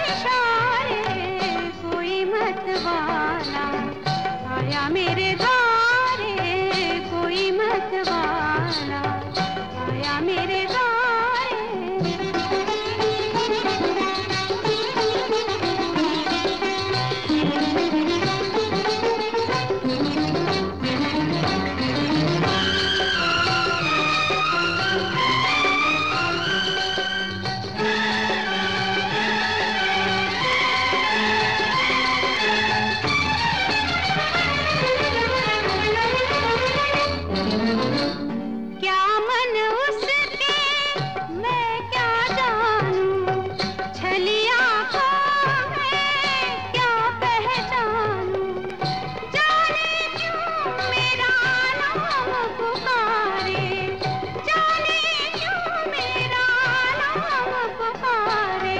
इशारे, कोई मत वाला आया मेरे द्वारे, कोई मत वाला आया मेरे द्वारे। क्या मन उसके मैं क्या जानूं, छलिया को मैं क्या पहचानूं, जाने क्यों मेरा नाम पुकारे, जाने क्यों मेरा नाम पुकारे।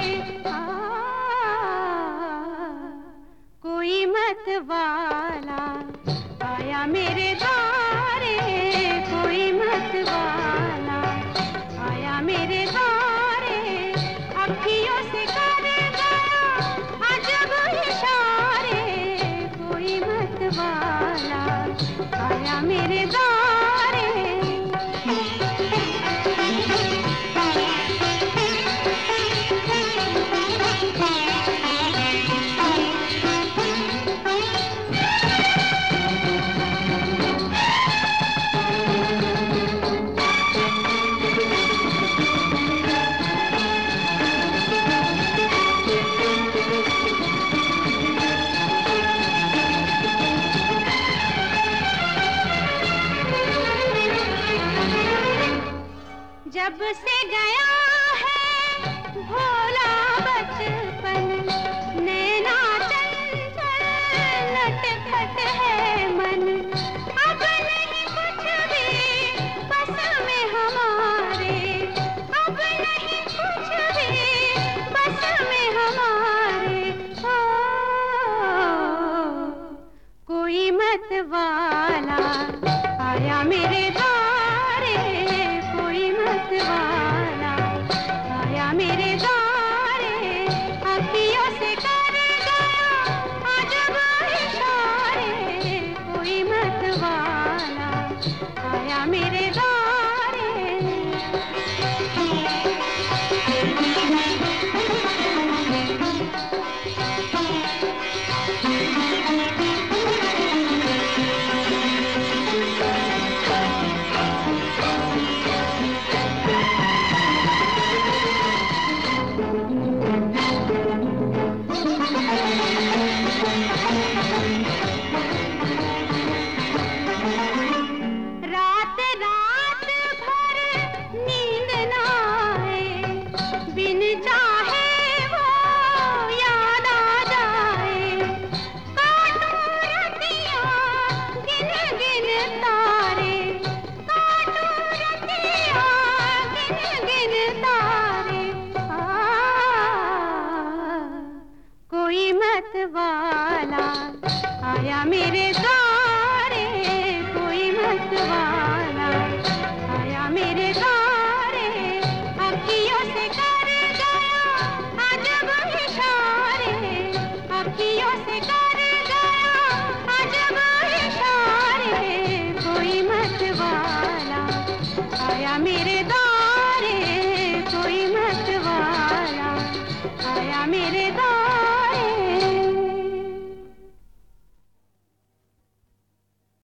कोई मत वाला आया मेरे द्वारे, कोई मत वाला आया मेरे द्वारे। अखियों से कर गया अजब इशारे, कोई मत वाला आया मेरे द्वारे। जब से गया है भोला बचपन, नैना चंचल नटखट है मन, अब नहीं कुछ भी बस में हमारे, अब नहीं कुछ भी बस में हमारे। कोई मत वाला आया मेरे द्वारे, कोई मत वाला आया मेरे द्वारे। अखियों से कर गया अजब इशारे, कोई मत वाला आया मेरे द्वारे। रात रात भर नींद न आए, बिन चाहे वो याद आ जाए। काटूं रतियाँ गिन गिन तारे, काटूं रतियाँ गिन गिन तारे। कोई मत वाला आया मेरे द्वार।